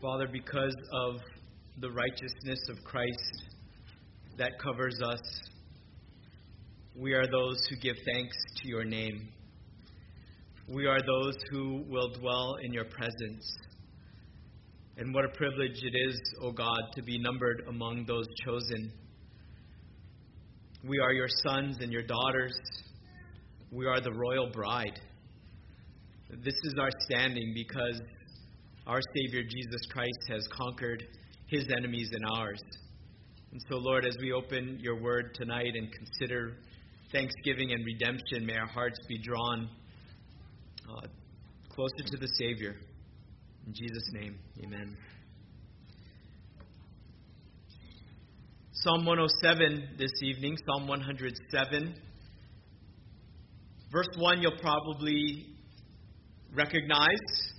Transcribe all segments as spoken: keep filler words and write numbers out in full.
Father, because of the righteousness of Christ that covers us, we are those who give thanks to your name. We are those who will dwell in your presence. And what a privilege it is, O God, to be numbered among those chosen. We are your sons and your daughters. We are the royal bride. This is our standing because our Savior Jesus Christ has conquered his enemies and ours. And so, Lord, as we open your word tonight and consider thanksgiving and redemption, may our hearts be drawn uh, closer to the Savior. In Jesus' name, amen. Psalm one oh seven this evening, Psalm one oh seven. Verse one you'll probably recognize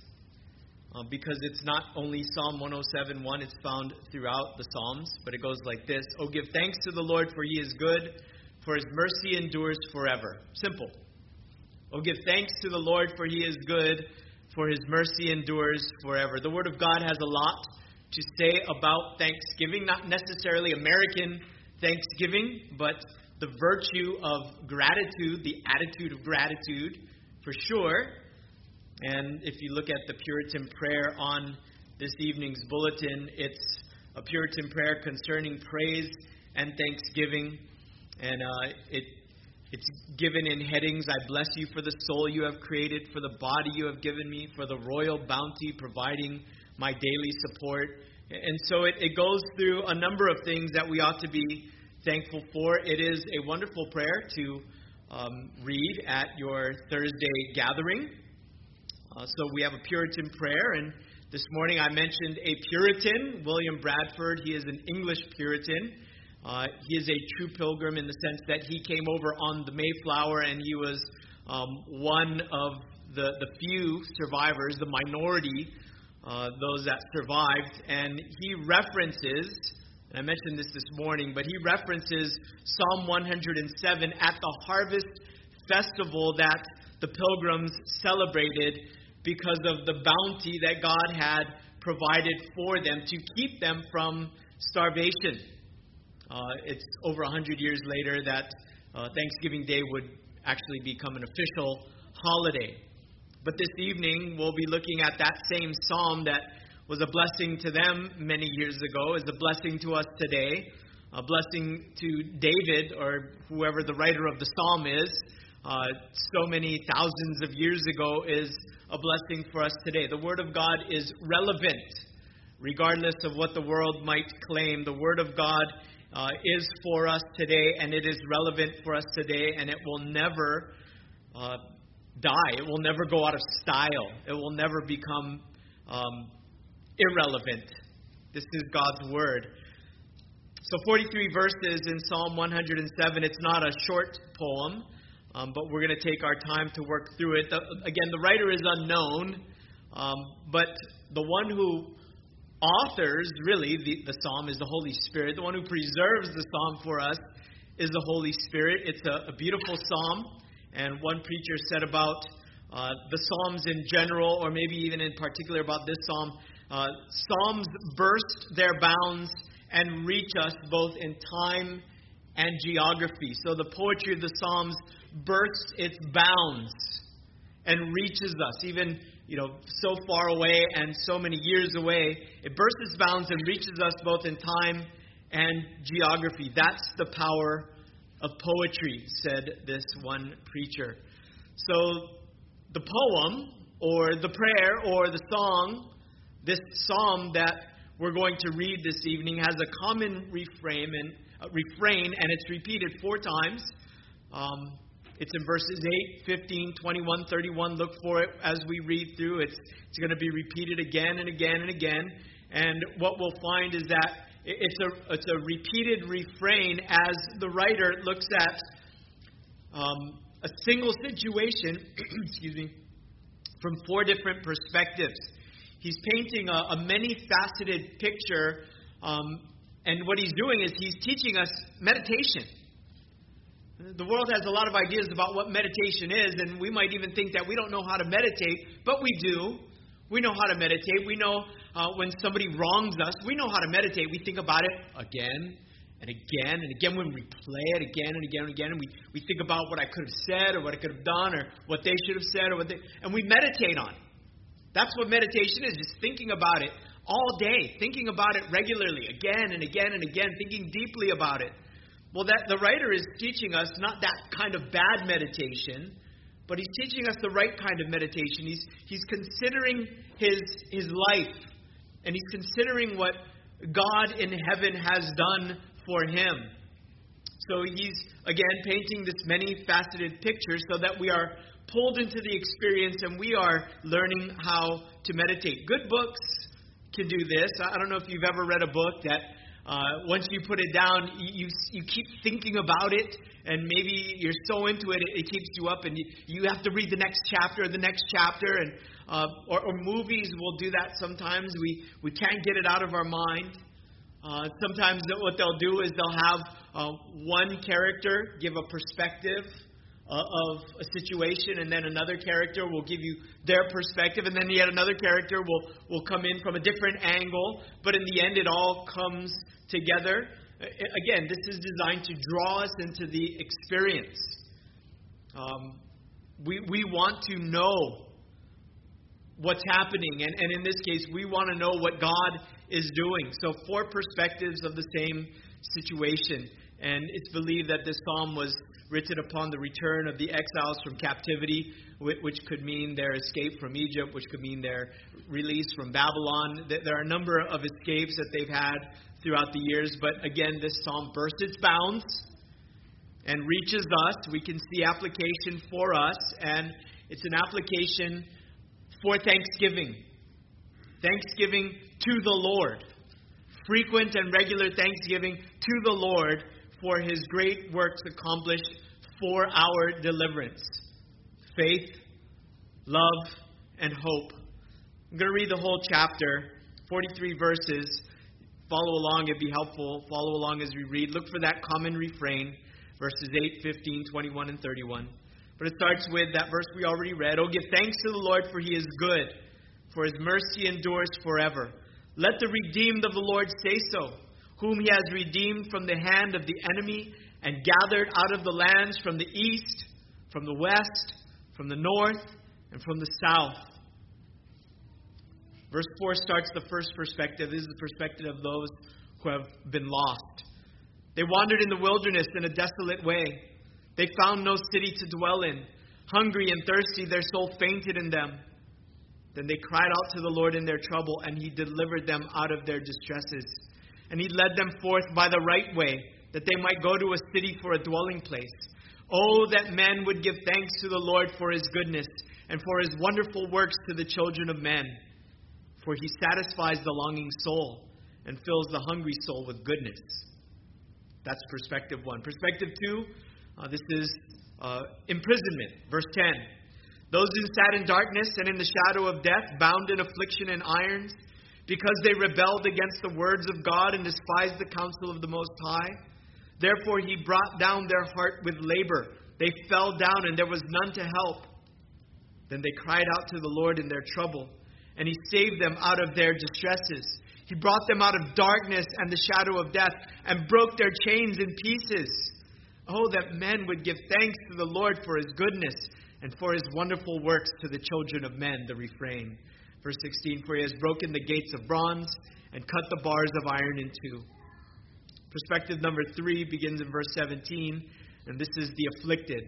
uh, because it's not only Psalm one oh seven one, it's found throughout the Psalms, but it goes like this. Oh, give thanks to the Lord, for he is good, for his mercy endures forever. Simple. Oh, give thanks to the Lord, for he is good, for his mercy endures forever. The Word of God has a lot to say about Thanksgiving, not necessarily American Thanksgiving, but the virtue of gratitude, the attitude of gratitude, for sure. And if you look at the Puritan prayer on this evening's bulletin, it's a Puritan prayer concerning praise and thanksgiving. And uh, it it's given in headings. I bless you for the soul you have created, for the body you have given me, for the royal bounty providing my daily support. And so it, it goes through a number of things that we ought to be thankful for. It is a wonderful prayer to um, read at your Thursday gathering. Uh, so we have a Puritan prayer, and this morning I mentioned a Puritan, William Bradford. He is an English Puritan. Uh, he is a true pilgrim in the sense that he came over on the Mayflower, and he was um, one of the, the few survivors, the minority, uh, those that survived. And he references, and I mentioned this this morning, but he references Psalm one oh seven at the harvest festival that the pilgrims celebrated because of the bounty that God had provided for them to keep them from starvation. Uh, it's over one hundred years later that uh, Thanksgiving Day would actually become an official holiday. But this evening, we'll be looking at that same psalm that was a blessing to them many years ago, is a blessing to us today, a blessing to David, or whoever the writer of the psalm is, uh, so many thousands of years ago, is a blessing for us today. The Word of God is relevant, regardless of what the world might claim. The Word of God uh, is for us today, and it is relevant for us today, and it will never uh, die. It will never go out of style. It will never become um, irrelevant. This is God's Word. So forty-three verses in Psalm one oh seven. It's not a short poem, um, but we're going to take our time to work through it. The, again, the writer is unknown, um, but the one who authors, really, the, the psalm is the Holy Spirit. The one who preserves the psalm for us is the Holy Spirit. It's a, a beautiful psalm, and one preacher said about uh, the psalms in general, or maybe even in particular about this psalm, uh, psalms burst their bounds and reach us both in time and geography. So the poetry of the Psalms bursts its bounds and reaches us, even, you know, so far away and so many years away. It bursts its bounds and reaches us both in time and geography. That's the power of poetry, said this one preacher. So the poem, or the prayer, or the song, this psalm that we're going to read this evening has a common refrain, and uh, refrain, and it's repeated four times. Um, it's in verses eight, fifteen, twenty-one, thirty-one. Look for it as we read through. It's it's going to be repeated again and again and again. And what we'll find is that it's a it's a repeated refrain as the writer looks at um, a single situation, excuse me, from four different perspectives. He's painting a, a many-faceted picture, um, and what he's doing is he's teaching us meditation. The world has a lot of ideas about what meditation is, and we might even think that we don't know how to meditate, but we do. We know how to meditate. We know uh, when somebody wrongs us, we know how to meditate. We think about it again and again and again. When we play it again and again and again, and we, we think about what I could have said or what I could have done or what they should have said, or what they, and we meditate on it. That's what meditation is, just thinking about it all day, thinking about it regularly, again and again and again, thinking deeply about it. Well, that the writer is teaching us not that kind of bad meditation, but he's teaching us the right kind of meditation. He's he's considering his his life, and he's considering what God in heaven has done for him. So he's, again, painting this many-faceted picture so that we are pulled into the experience and we are learning how to meditate. Good books can do this. I don't know if you've ever read a book that uh, once you put it down, you you keep thinking about it, and maybe you're so into it, it, it keeps you up, and you, you have to read the next chapter, the next chapter, and uh, or, or movies will do that sometimes. We, we can't get it out of our mind. Uh, sometimes what they'll do is they'll have uh, one character give a perspective uh, of a situation, and then another character will give you their perspective, and then yet another character will, will come in from a different angle, but in the end it all comes together. Again, this is designed to draw us into the experience. Um, we, we want to know what's happening, and, and in this case, we want to know what God is doing. So four perspectives of the same situation. And it's believed that this psalm was written upon the return of the exiles from captivity, which could mean their escape from Egypt, which could mean their release from Babylon. There are a number of escapes that they've had throughout the years. But again, this psalm bursts its bounds and reaches us. We can see application for us, and it's an application for thanksgiving. Thanksgiving to the Lord. Frequent and regular thanksgiving to the Lord for his great works accomplished for our deliverance. Faith, love, and hope. I'm going to read the whole chapter, forty-three verses. Follow along, it'd be helpful. Follow along as we read. Look for that common refrain, verses eight, fifteen, twenty-one, and thirty-one. But it starts with that verse we already read. Oh, give thanks to the Lord, for he is good, for his mercy endures forever. Let the redeemed of the Lord say so, whom he has redeemed from the hand of the enemy and gathered out of the lands from the east, from the west, from the north, and from the south. Verse four starts the first perspective. This is the perspective of those who have been lost. They wandered in the wilderness in a desolate way. They found no city to dwell in. Hungry and thirsty, their soul fainted in them. Then they cried out to the Lord in their trouble, and he delivered them out of their distresses. And he led them forth by the right way, that they might go to a city for a dwelling place. Oh, that men would give thanks to the Lord for his goodness, and for his wonderful works to the children of men. For he satisfies the longing soul, and fills the hungry soul with goodness. That's perspective one. Perspective two, uh, this is uh, imprisonment. Verse ten. Those who sat in darkness and in the shadow of death, bound in affliction and irons, because they rebelled against the words of God and despised the counsel of the Most High. Therefore he brought down their heart with labor. They fell down, and there was none to help. Then they cried out to the Lord in their trouble, and he saved them out of their distresses. He brought them out of darkness and the shadow of death, and broke their chains in pieces. Oh, that men would give thanks to the Lord for his goodness, and for his wonderful works to the children of men, the refrain. Verse sixteen, for he has broken the gates of bronze and cut the bars of iron in two. Perspective number three begins in verse seventeen, and this is the afflicted.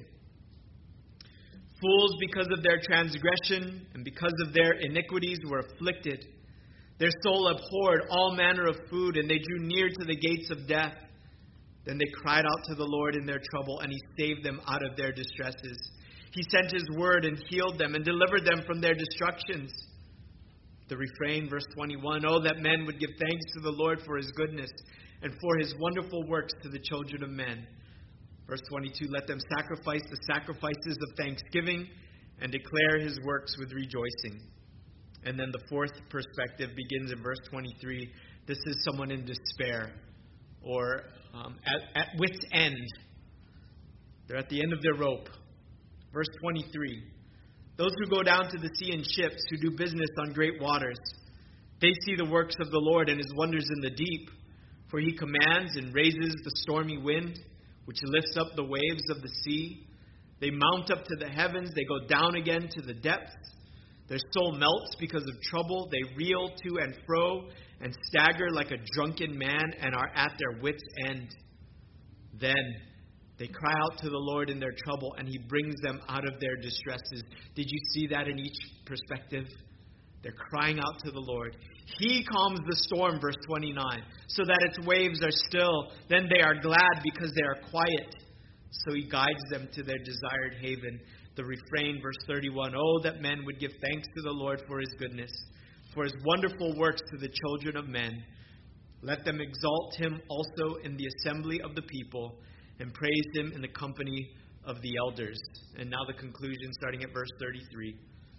Fools, because of their transgression and because of their iniquities, were afflicted. Their soul abhorred all manner of food, and they drew near to the gates of death. Then they cried out to the Lord in their trouble, and he saved them out of their distresses. He sent his word and healed them and delivered them from their destructions. The refrain, verse twenty-one, oh, that men would give thanks to the Lord for his goodness and for his wonderful works to the children of men. Verse twenty-two, let them sacrifice the sacrifices of thanksgiving and declare his works with rejoicing. And then the fourth perspective begins in verse twenty-three. This is someone in despair or um, at, at wit's end. They're at the end of their rope. Verse twenty-three, those who go down to the sea in ships, who do business on great waters. They see the works of the Lord and his wonders in the deep. For he commands and raises the stormy wind, which lifts up the waves of the sea. They mount up to the heavens. They go down again to the depths. Their soul melts because of trouble. They reel to and fro and stagger like a drunken man and are at their wits' end. Then they cry out to the Lord in their trouble, and he brings them out of their distresses. Did you see that in each perspective? They're crying out to the Lord. He calms the storm, verse twenty-nine, so that its waves are still. Then they are glad because they are quiet. So he guides them to their desired haven. The refrain, verse thirty-one, oh, that men would give thanks to the Lord for his goodness, for his wonderful works to the children of men. Let them exalt him also in the assembly of the people, and praise him in the company of the elders. And now the conclusion, starting at verse thirty-three.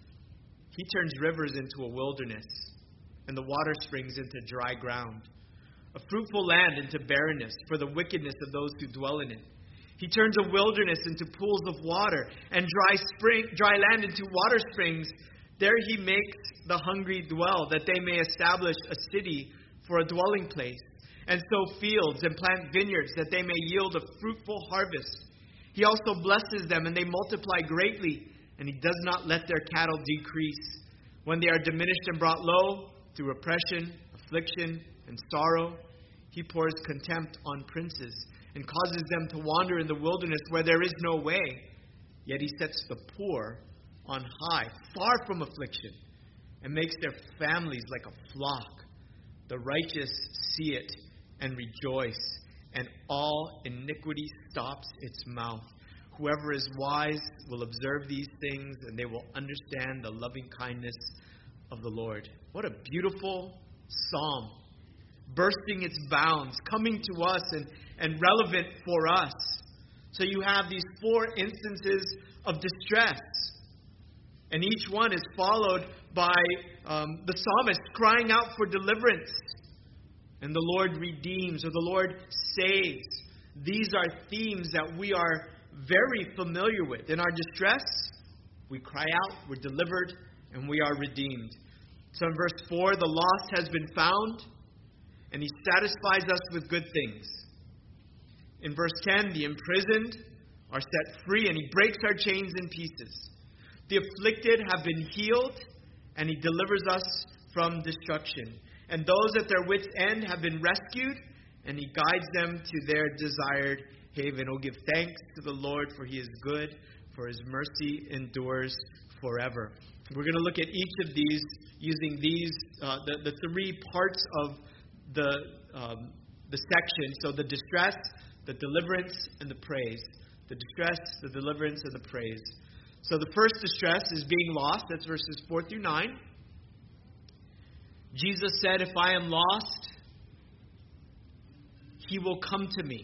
He turns rivers into a wilderness, and the water springs into dry ground, a fruitful land into barrenness for the wickedness of those who dwell in it. He turns a wilderness into pools of water, and dry spring, dry land into water springs. There he makes the hungry dwell, that they may establish a city for a dwelling place, and sow fields and plant vineyards, that they may yield a fruitful harvest. He also blesses them, and they multiply greatly, and he does not let their cattle decrease. When they are diminished and brought low, through oppression, affliction, and sorrow, he pours contempt on princes, and causes them to wander in the wilderness where there is no way. Yet he sets the poor on high, far from affliction, and makes their families like a flock. The righteous see it and rejoice, and all iniquity stops its mouth. Whoever is wise will observe these things, and they will understand the loving kindness of the Lord. What a beautiful psalm, bursting its bounds, coming to us and, and relevant for us. So you have these four instances of distress, and each one is followed by um, the psalmist crying out for deliverance. And the Lord redeems, or the Lord saves. These are themes that we are very familiar with. In our distress, we cry out, we're delivered, and we are redeemed. So in verse four, the lost has been found, and he satisfies us with good things. In verse ten, the imprisoned are set free, and he breaks our chains in pieces. The afflicted have been healed, and he delivers us from destruction. And those at their wits' end have been rescued, and he guides them to their desired haven. Oh, give thanks to the Lord, for he is good, for his mercy endures forever. We're going to look at each of these using these, uh, the, the three parts of the, um, the section. So the distress, the deliverance, and the praise. The distress, the deliverance, and the praise. So the first distress is being lost. That's verses four through nine. Jesus said, if I am lost, he will come to me.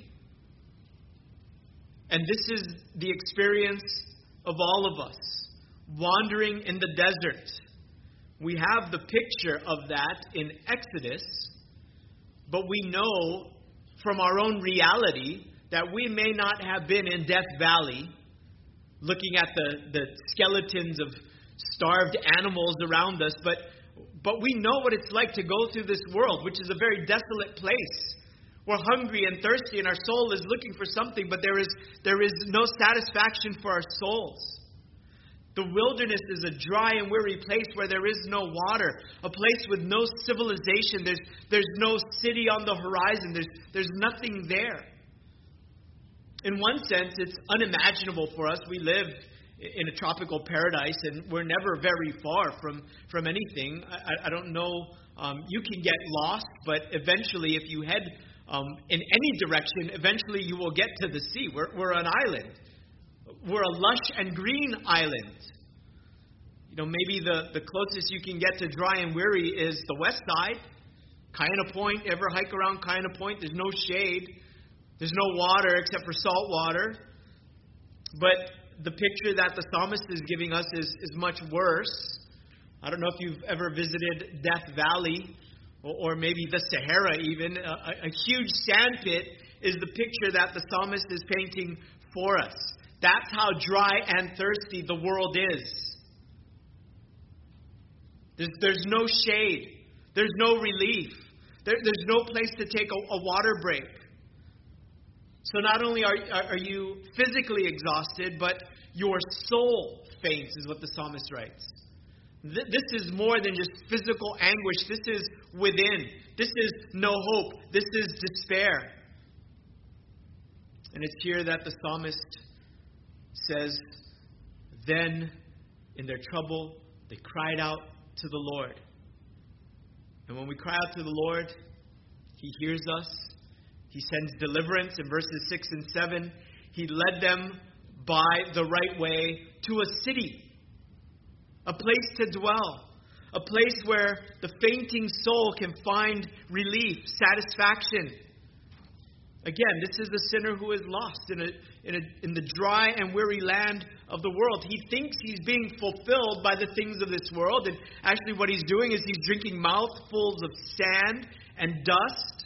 And this is the experience of all of us, wandering in the desert. We have the picture of that in Exodus, but we know from our own reality that we may not have been in Death Valley looking at the, the skeletons of starved animals around us, but But we know what it's like to go through this world, which is a very desolate place. We're hungry and thirsty, and our soul is looking for something, but there is there is no satisfaction for our souls. The wilderness is a dry and weary place where there is no water, a place with no civilization. There's there's no city on the horizon. There's there's nothing there. In one sense, it's unimaginable for us. We live in a tropical paradise, and we're never very far from, from anything. I, I don't know, um, you can get lost, but eventually if you head um, in any direction, eventually you will get to the sea. We're, we're an island. We're a lush and green island. You know, maybe the, the closest you can get to dry and weary is the west side. Kaina Point, ever hike around Kaina Point? There's no shade. There's no water except for salt water. But the picture that the psalmist is giving us is, is much worse. I don't know if you've ever visited Death Valley, or, or maybe the Sahara even. A, a huge sand pit is the picture that the psalmist is painting for us. That's how dry and thirsty the world is. There's, there's no shade. There's no relief. There, there's no place to take a, a water break. So not only are, are you physically exhausted, but your soul faints, is what the psalmist writes. Th- this is more than just physical anguish. This is within. This is no hope. This is despair. And it's here that the psalmist says, then in their trouble, they cried out to the Lord. And when we cry out to the Lord, He hears us. He sends deliverance. In verses six and seven, He led them by the right way to a city, a place to dwell, a place where the fainting soul can find relief, satisfaction. Again, this is the sinner who is lost in a, in a, in the dry and weary land of the world. He thinks he's being fulfilled by the things of this world, and actually what he's doing is he's drinking mouthfuls of sand and dust.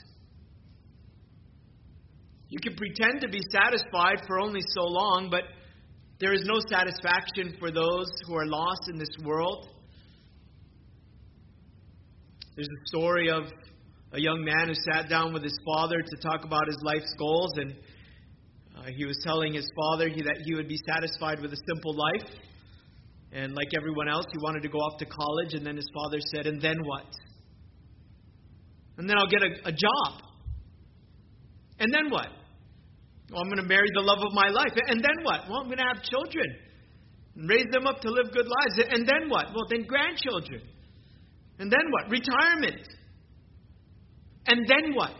You can pretend to be satisfied for only so long, but there is no satisfaction for those who are lost in this world. There's a story of a young man who sat down with his father to talk about his life's goals, and uh, he was telling his father he, that he would be satisfied with a simple life. And like everyone else, he wanted to go off to college, and then his father said, and then what? And then I'll get a, a job. And then what? Well, I'm going to marry the love of my life. And then what? Well, I'm going to have children and raise them up to live good lives. And then what? Well, then grandchildren. And then what? Retirement. And then what?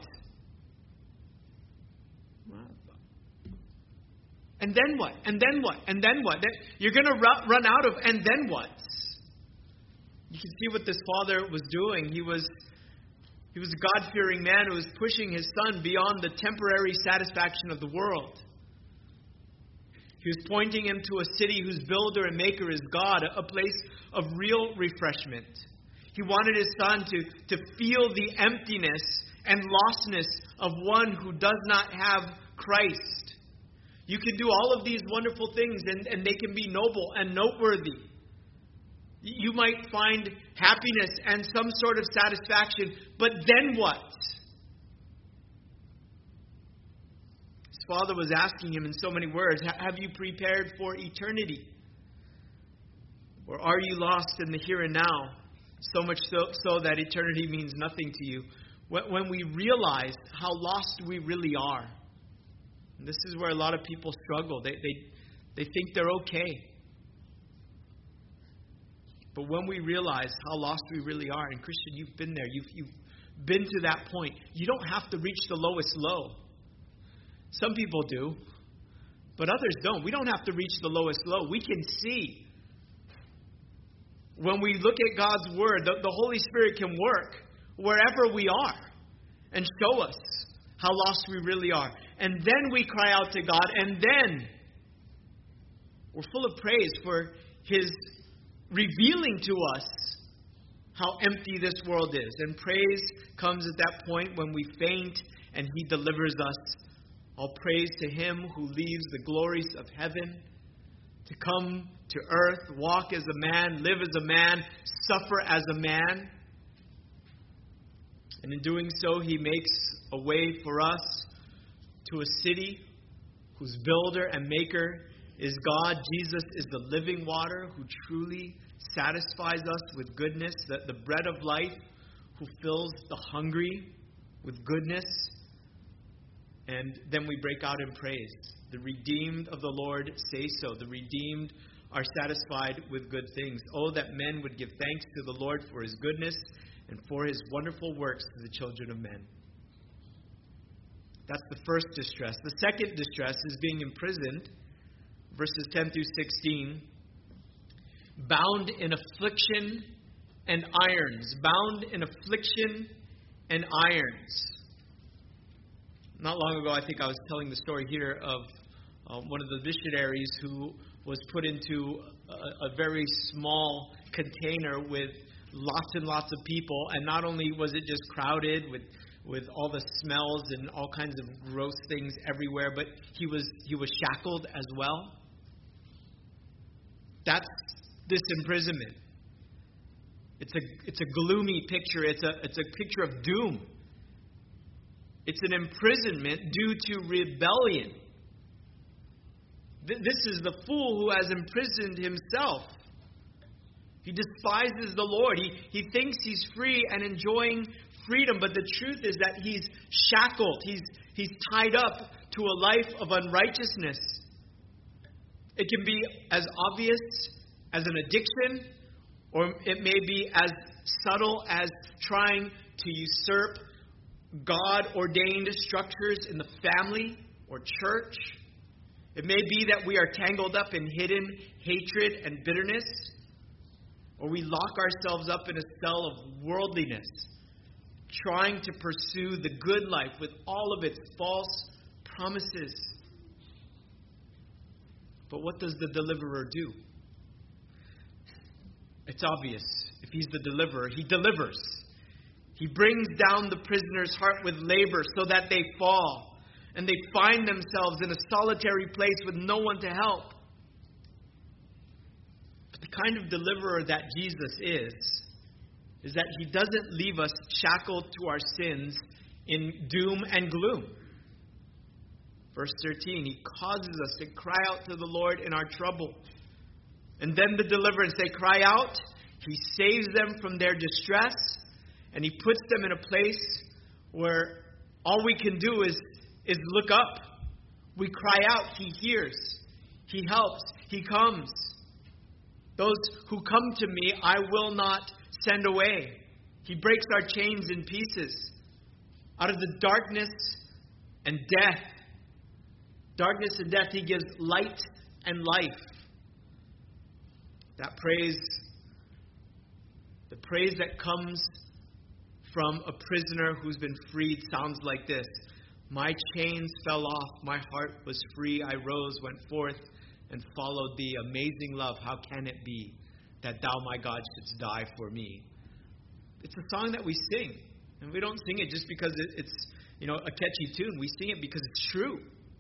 And then what? And then what? And then what? You're going to run out of and then what? You can see what this father was doing. He was He was a God-fearing man who was pushing his son beyond the temporary satisfaction of the world. He was pointing him to a city whose builder and maker is God, a place of real refreshment. He wanted his son to, to feel the emptiness and lostness of one who does not have Christ. You can do all of these wonderful things, and, and they can be noble and noteworthy. You might find happiness and some sort of satisfaction, but then what? His father was asking him in so many words, have you prepared for eternity? Or are you lost in the here and now, so much so, so that eternity means nothing to you? When we realize how lost we really are, and this is where a lot of people struggle. They, they, they think they're okay. But when we realize how lost we really are, and Christian, you've been there. You've, you've been to that point. You don't have to reach the lowest low. Some people do, but others don't. We don't have to reach the lowest low. We can see. When we look at God's Word, the, the Holy Spirit can work wherever we are and show us how lost we really are. And then we cry out to God, and then we're full of praise for His revealing to us how empty this world is. And praise comes at that point when we faint and He delivers us. All praise to Him who leaves the glories of heaven to come to earth, walk as a man, live as a man, suffer as a man. And in doing so, He makes a way for us to a city whose builder and maker is God. Jesus is the living water who truly satisfies us with goodness, the, the bread of life who fills the hungry with goodness. And then we break out in praise. The redeemed of the Lord say so. The redeemed are satisfied with good things. Oh, that men would give thanks to the Lord for His goodness and for His wonderful works to the children of men. That's the first distress. The second distress is being imprisoned. Verses ten through sixteen. Bound in affliction and irons. Bound in affliction and irons. Not long ago, I think I was telling the story here of uh, one of the missionaries who was put into a, a very small container with lots and lots of people. And not only was it just crowded with with all the smells and all kinds of gross things everywhere, but he was he was shackled as well. That's this imprisonment. It's a, it's a gloomy picture. It's a, it's a picture of doom. It's an imprisonment due to rebellion. Th- this is the fool who has imprisoned himself. He despises the Lord. He, he thinks he's free and enjoying freedom, but the truth is that he's shackled. He's, he's tied up to a life of unrighteousness. It can be as obvious as an addiction, or it may be as subtle as trying to usurp God-ordained structures in the family or church. It may be that we are tangled up in hidden hatred and bitterness, or we lock ourselves up in a cell of worldliness, trying to pursue the good life with all of its false promises. But what does the deliverer do? It's obvious. If he's the deliverer, he delivers. He brings down the prisoner's heart with labor so that they fall, and they find themselves in a solitary place with no one to help. But the kind of deliverer that Jesus is, is that he doesn't leave us shackled to our sins in doom and gloom. Verse thirteen, he causes us to cry out to the Lord in our trouble. And then the deliverance, they cry out, he saves them from their distress, and he puts them in a place where all we can do is, is look up. We cry out, he hears, he helps, he comes. Those who come to me, I will not send away. He breaks our chains in pieces. Out of the darkness and death, darkness and death, he gives light and life. That praise, the praise that comes from a prisoner who's been freed sounds like this. My chains fell off, my heart was free, I rose, went forth, and followed thee. Amazing love, how can it be that thou, my God, shouldst die for me? It's a song that we sing. And we don't sing it just because it's, you know, a catchy tune. We sing it because it's true.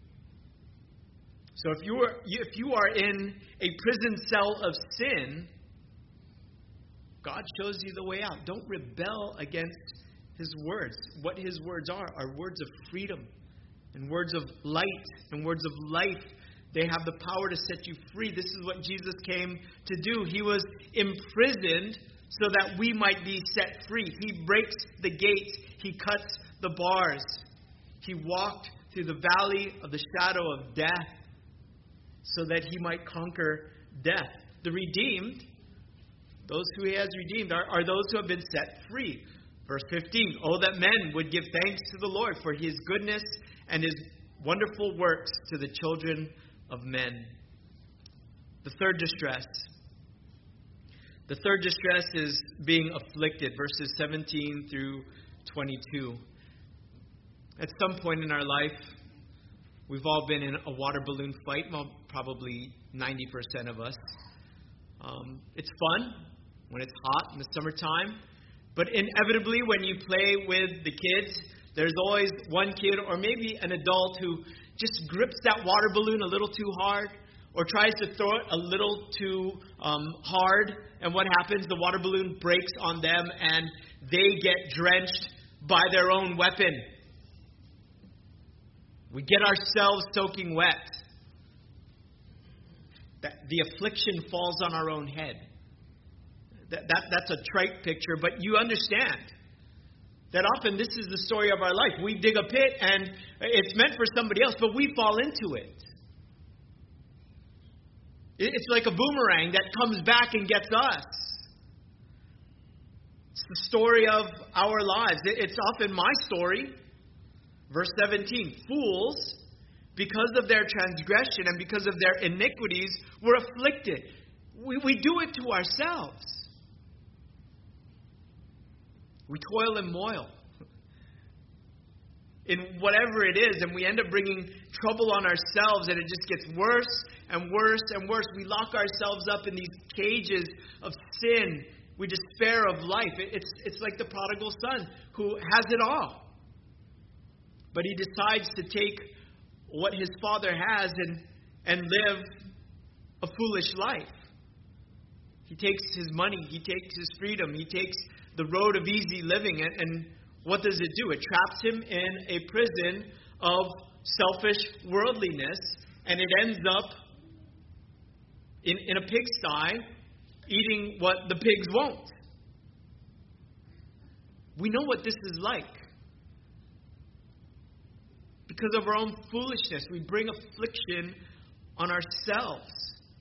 So if you are if you are in a prison cell of sin, God shows you the way out. Don't rebel against his words. What his words are are words of freedom and words of light and words of life. They have the power to set you free. This is what Jesus came to do. He was imprisoned so that we might be set free. He breaks the gates. He cuts the bars. He walked through the valley of the shadow of death so that he might conquer death. The redeemed, those who he has redeemed, are, are those who have been set free. Verse fifteen, oh, that men would give thanks to the Lord for his goodness and his wonderful works to the children of men. The third distress. The third distress is being afflicted, verses seventeen through twenty-two. At some point in our life, we've all been in a water balloon fight, well, probably ninety percent of us. Um, it's fun when it's hot in the summertime, but inevitably when you play with the kids, there's always one kid or maybe an adult who just grips that water balloon a little too hard or tries to throw it a little too um, hard. And what happens? The water balloon breaks on them and they get drenched by their own weapon. We get ourselves soaking wet. That the affliction falls on our own head. That, that, that's a trite picture, but you understand that often this is the story of our life. We dig a pit and it's meant for somebody else, but we fall into it. It's like a boomerang that comes back and gets us. It's the story of our lives. It's often my story. Verse seventeen, fools, because of their transgression and because of their iniquities, were afflicted. We, we do it to ourselves. We toil and moil in whatever it is, and we end up bringing trouble on ourselves, and it just gets worse and worse and worse. We lock ourselves up in these cages of sin. We despair of life. It's, it's like the prodigal son who has it all. But he decides to take what his father has and, and live a foolish life. He takes his money. He takes his freedom. He takes the road of easy living. And, and what does it do? It traps him in a prison of selfish worldliness. And it ends up in, in a pigsty, eating what the pigs won't. We know what this is like. Because of our own foolishness, we bring affliction on ourselves.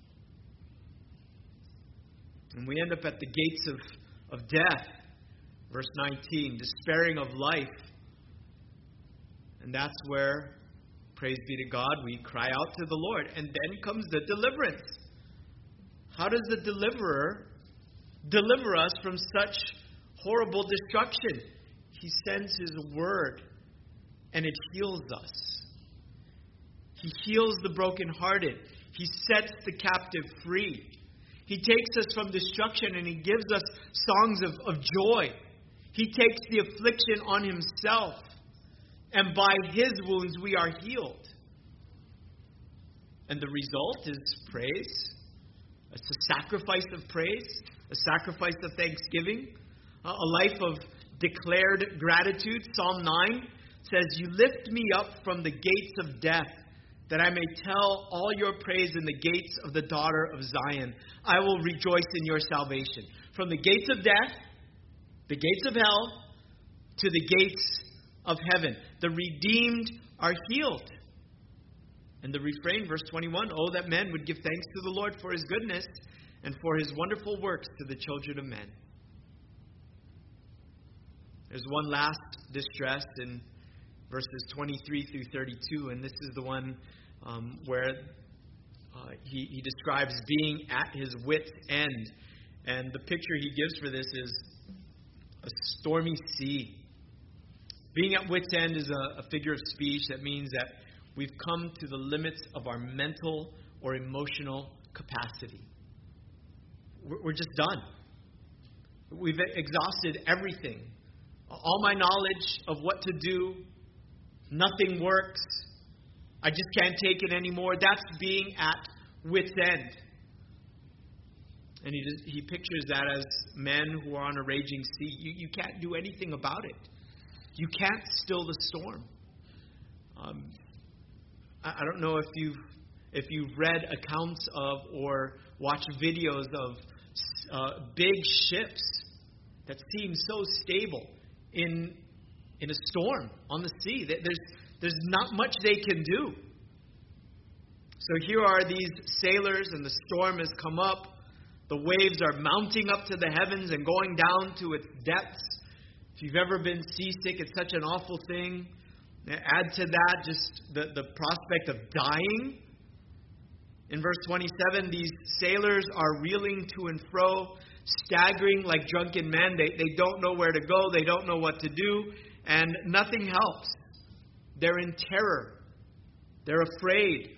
And we end up at the gates of, of death. Verse nineteen, despairing of life. And that's where, praise be to God, we cry out to the Lord. And then comes the deliverance. How does the deliverer deliver us from such horrible destruction? He sends his word, and it heals us. He heals the brokenhearted. He sets the captive free. He takes us from destruction, and he gives us songs of, of joy. He takes the affliction on himself, and by his wounds we are healed. And the result is praise. It's a sacrifice of praise, a sacrifice of thanksgiving, a life of declared gratitude. Psalm nine says, "You lift me up from the gates of death, that I may tell all your praise in the gates of the daughter of Zion. I will rejoice in your salvation." From the gates of death, the gates of hell, to the gates of heaven. The redeemed are healed. And the refrain, verse twenty-one, "Oh, that men would give thanks to the Lord for his goodness and for his wonderful works to the children of men." There's one last distress in verses twenty-three through thirty-two, and this is the one um, where uh, he, he describes being at his wit's end. And the picture he gives for this is a stormy sea. Being at wit's end is a, a figure of speech that means that we've come to the limits of our mental or emotional capacity. We're, we're just done. We've exhausted everything. All my knowledge of what to do, nothing works. I just can't take it anymore. That's being at wit's end. And he just, he pictures that as men who are on a raging sea. You, you can't do anything about it. You can't still the storm. Um, I, I don't know if you've if you've read accounts of or watched videos of uh, big ships that seem so stable in in a storm on the sea. There's there's not much they can do. So here are these sailors, and the storm has come up. The waves are mounting up to the heavens and going down to its depths. If you've ever been seasick, it's such an awful thing. Add to that just the, the prospect of dying. In verse twenty-seven, these sailors are reeling to and fro, staggering like drunken men. They, they don't know where to go. They don't know what to do. And nothing helps. They're in terror. They're afraid.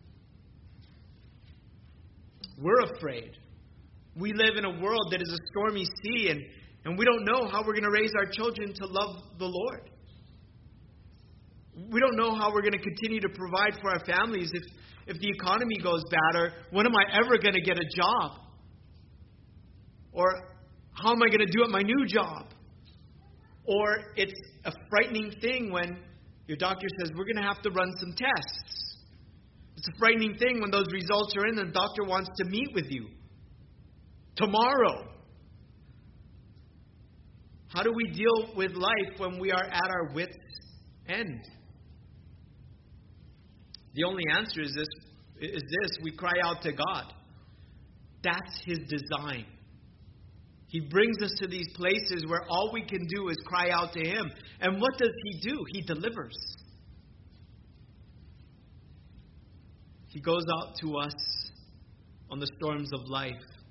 We're afraid. We live in a world that is a stormy sea, and, and we don't know how we're going to raise our children to love the Lord. We don't know how we're going to continue to provide for our families if, if the economy goes bad, or when am I ever going to get a job? Or how am I going to do at my new job? Or it's a frightening thing when your doctor says, we're going to have to run some tests. It's a frightening thing when those results are in and the doctor wants to meet with you tomorrow. How do we deal with life when we are at our wit's end? The only answer is this, is this. We cry out to God. That's his design. He brings us to these places where all we can do is cry out to him. And what does he do? He delivers. He goes out to us on the storms of life.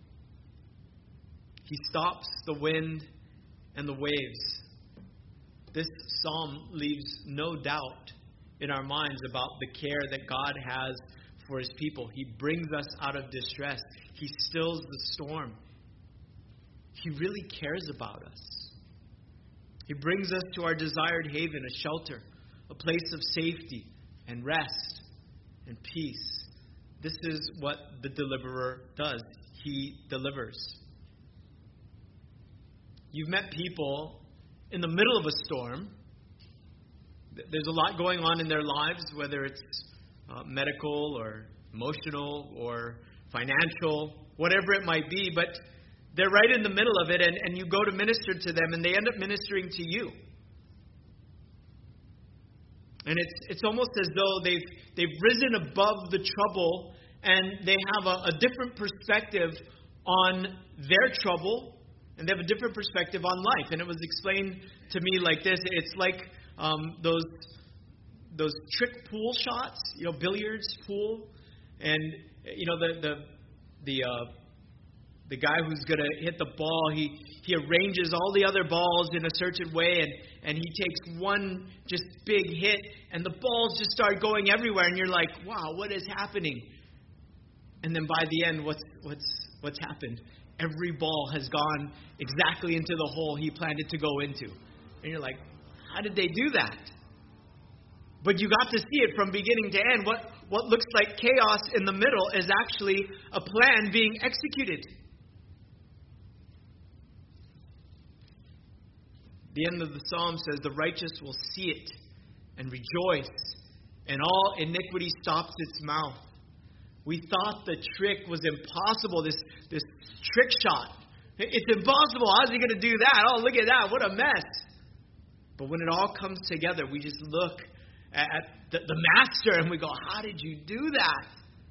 He stops the wind and the waves. This psalm leaves no doubt in our minds about the care that God has for his people. He brings us out of distress. He stills the storm. He really cares about us. He brings us to our desired haven, a shelter, a place of safety and rest and peace. This is what the deliverer does. He delivers. You've met people in the middle of a storm. There's a lot going on in their lives, whether it's uh, medical or emotional or financial, whatever it might be, but they're right in the middle of it, and, and you go to minister to them, and they end up ministering to you. And it's it's almost as though they've they've risen above the trouble, and they have a, a different perspective on their trouble, and they have a different perspective on life. And it was explained to me like this: it's like um, those those trick pool shots, you know, billiards pool, and you know the the the uh, the guy who's going to hit the ball, he he arranges all the other balls in a certain way, and and he takes one just big hit, and the balls just start going everywhere, and you're like, wow, what is happening? And then by the end, what's what's what's happened? Every ball has gone exactly into the hole he planned it to go into. And you're like, how did they do that? But you got to see it from beginning to end. What what looks like chaos in the middle is actually a plan being executed. The end of the psalm says, the righteous will see it and rejoice, and all iniquity stops its mouth. We thought the trick was impossible, this, this trick shot. It's impossible. How's he going to do that? Oh, look at that. What a mess. But when it all comes together, we just look at the, the master and we go, how did you do that?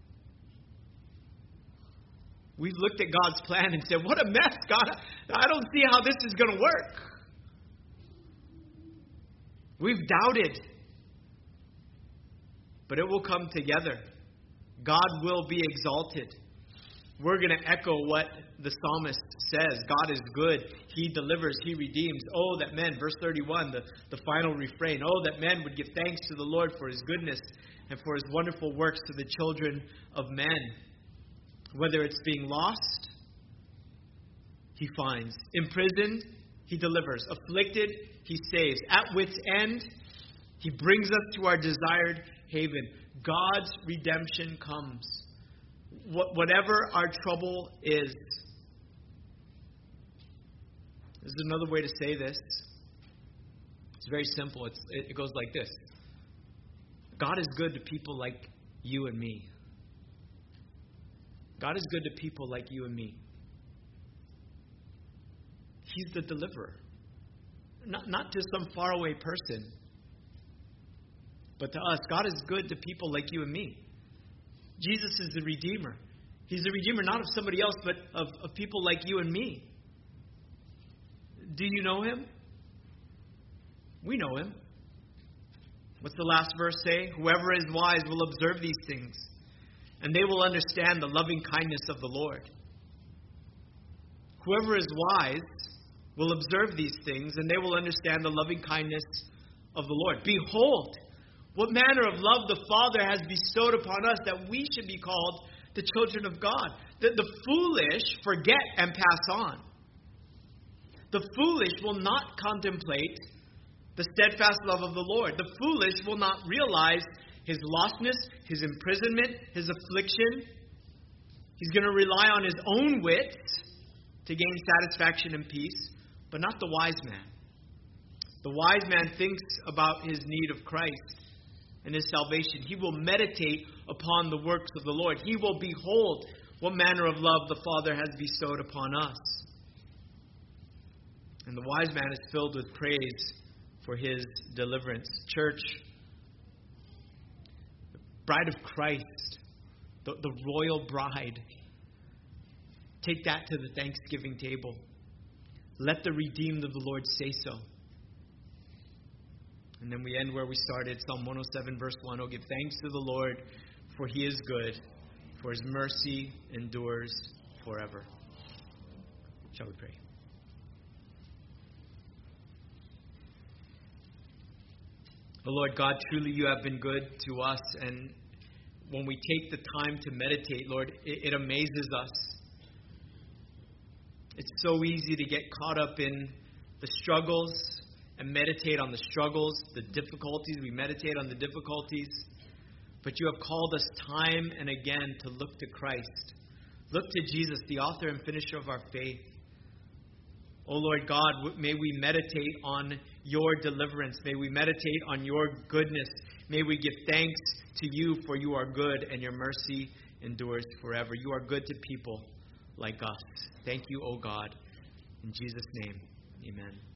We've looked at God's plan and said, what a mess, God. I don't see how this is going to work. We've doubted. But it will come together. God will be exalted. We're going to echo what the psalmist says. God is good. He delivers. He redeems. Oh, that men, verse thirty-one, the, the final refrain. Oh, that men would give thanks to the Lord for His goodness and for His wonderful works to the children of men. Whether it's being lost, He finds. Imprisoned, He delivers. Afflicted, He saves. At wit's end, He brings us to our desired haven. God's redemption comes. What, whatever our trouble is. There's another way to say this. It's very simple. It's, it, it goes like this. God is good to people like you and me. God is good to people like you and me. He's the deliverer. Not, not to some faraway person, but to us. God is good to people like you and me. Jesus is the Redeemer. He's the Redeemer not of somebody else, but of, of people like you and me. Do you know Him? We know Him. What's the last verse say? Whoever is wise will observe these things, and they will understand the loving kindness of the Lord. Whoever is wise will observe these things, and they will understand the loving kindness of the Lord. Behold, what manner of love the Father has bestowed upon us, that we should be called the children of God. The, the foolish forget and pass on. The foolish will not contemplate the steadfast love of the Lord. The foolish will not realize his lostness, his imprisonment, his affliction. He's going to rely on his own wits to gain satisfaction and peace, but not the wise man. The wise man thinks about his need of Christ and his salvation. He will meditate upon the works of the Lord. He will behold what manner of love the Father has bestowed upon us. And the wise man is filled with praise for his deliverance. Church, the bride of Christ, the, the royal bride, take that to the Thanksgiving table. Let the redeemed of the Lord say so. And then we end where we started, Psalm one oh seven, verse one. Oh, give thanks to the Lord, for He is good, for His mercy endures forever. Shall we pray? Oh, Lord God, truly You have been good to us. And when we take the time to meditate, Lord, it, it amazes us. It's so easy to get caught up in the struggles and meditate on the struggles, the difficulties. We meditate on the difficulties. But You have called us time and again to look to Christ. Look to Jesus, the author and finisher of our faith. O Lord God, may we meditate on your deliverance. May we meditate on your goodness. May we give thanks to you, for you are good and your mercy endures forever. You are good to people like us. Thank you, O God. In Jesus' name, amen.